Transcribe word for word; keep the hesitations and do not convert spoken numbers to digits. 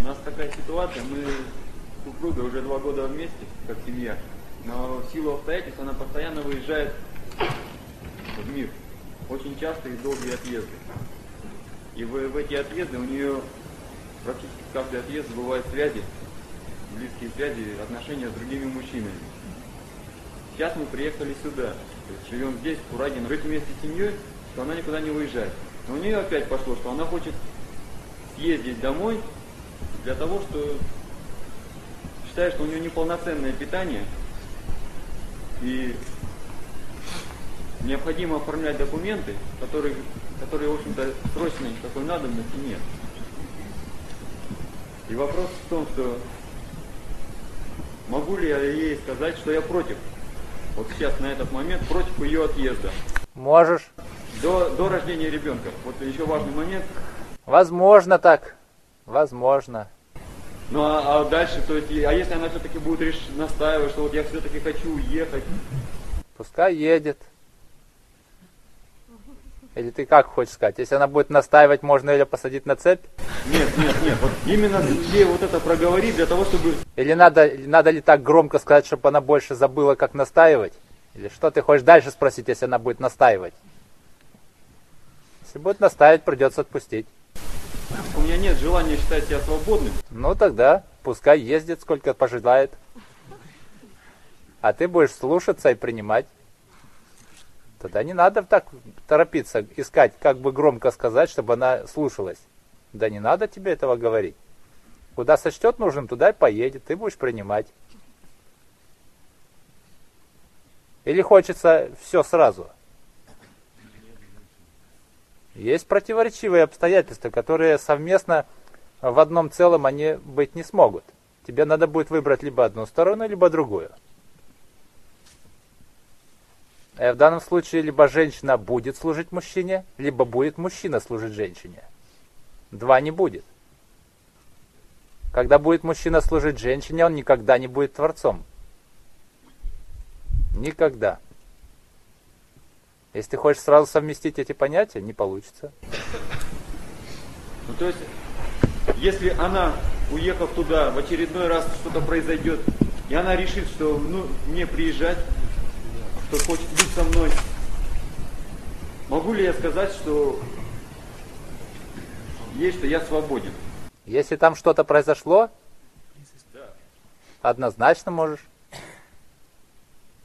нас такая ситуация, мы с супругой уже два года вместе, как семья, но в силу обстоятельств она постоянно выезжает в мир. Очень часто и долгие отъезды. И в, в эти отъезды у нее практически каждый отъезд бывают связи, близкие связи, отношения с другими мужчинами. Сейчас мы приехали сюда, то есть живем здесь, в Курагино, жить вместе с семьей, что она никуда не уезжает. Но у нее опять пошло, что она хочет съездить домой для того, что считает, что у нее неполноценное питание и необходимо оформлять документы, которые, которые в общем-то, срочной такой надобности нет. И вопрос в том, что могу ли я ей сказать, что я против, вот сейчас на этот момент, против ее отъезда. Можешь. До, до рождения ребенка. Вот еще важный момент. Возможно так. Возможно. Ну а, а дальше, то есть, а если она все-таки будет реш... настаивать, что вот я все-таки хочу уехать? Пускай едет. Или ты как хочешь сказать? Если она будет настаивать, можно ее посадить на цепь? Нет, нет, нет. Вот именно ей вот это проговорить для того, чтобы... Или надо, надо ли так громко сказать, чтобы она больше забыла, как настаивать? Или что ты хочешь дальше спросить, если она будет настаивать? Если будет настаивать, придется отпустить. У меня нет желания считать себя свободным. Ну тогда пускай ездит, сколько пожелает. А ты будешь слушаться и принимать. Тогда не надо так торопиться, искать, как бы громко сказать, чтобы она слушалась. Да не надо тебе этого говорить. Куда сочтет нужным, туда и поедет, ты будешь принимать. Или хочется все сразу? Есть противоречивые обстоятельства, которые совместно в одном целом они быть не смогут. Тебе надо будет выбрать либо одну сторону, либо другую. В данном случае либо женщина будет служить мужчине, либо будет мужчина служить женщине. Два не будет. Когда будет мужчина служить женщине, он никогда не будет творцом. Никогда. Если ты хочешь сразу совместить эти понятия, не получится. Ну, то есть, если она, уехав туда, в очередной раз что-то произойдет, и она решит, что ну, мне приезжать, что хочет быть со мной, могу ли я сказать, что есть, что я свободен? Если там что-то произошло, Да. однозначно можешь.